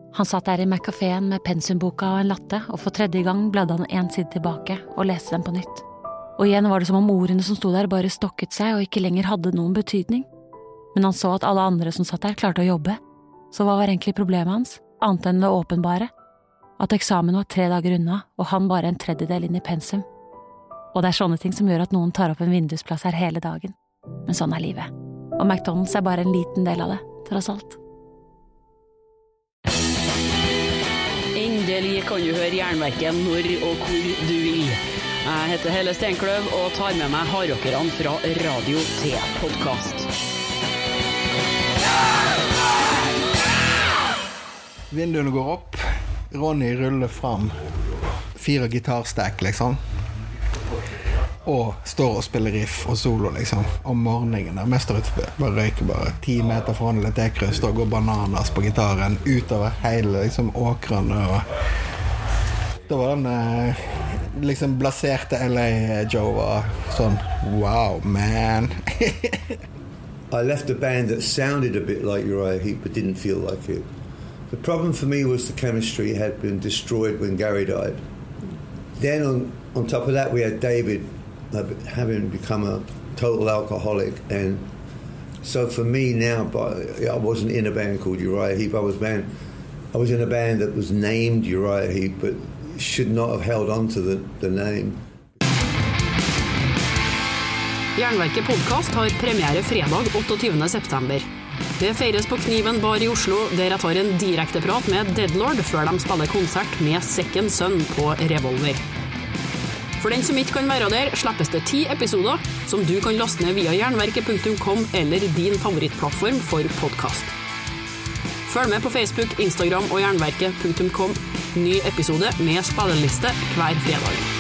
Han satt der I Mac-caféen med pensumboka og en latte, og for tredje gang bladde han en side tilbake og leste den på nytt. Og igjen var det som om ordene som sto der bare stokket seg og ikke lenger hadde noen betydning. Men han så at alle andre som satt der klarte å jobbe, så hva var egentlig problemet hans, annet enn det åpenbare? At eksamen var 3 dager unna, og han bare en tredjedel inn I pensum. Og det sånne ting som gjør at noen tar opp en vindusplass her hele dagen. Men sånn livet. Og McDonald's bare en liten del av det, tross alt. Endelig kan du høre Jernverket når og hvor du vil. Jeg heter Helle Steinkløv og tar med meg hardrockerne fra radio til podcast. Vinduene går opp, Ronny ruller fram 4 gitarstack liksom, og står og spiller riff og solo liksom, om morgenen der. Mest av det bare røyker bare 10 meter fra Litt Ekrøst og går bananas på gitaren utover hele liksom åkrene, og da var den liksom blaserte LA Joe var sånn, wow man. I left a band that sounded a bit like Uriah Heep but didn't feel like it. The problem for me was the chemistry had been destroyed when Gary died. Then on top of that we had David having become a total alcoholic, and so for me now, I wasn't in a band called Uriah Heep. I was in a band that was named Uriah Heep but should not have held on to the name. Jernverket podcast har premiere fredag 28. september. Det feires på Kniven bar I Oslo, der jeg tar en direkte prat med Deadlord før de spiller konsert med Second Son på Revolver. For den som ikke kan være der, slippes det 10 episoder som du kan laste ned via jernverket.com eller din favorittplattform for podcast. Følg med på Facebook, Instagram og jernverket.com. Ny episode med spilleliste hver fredag.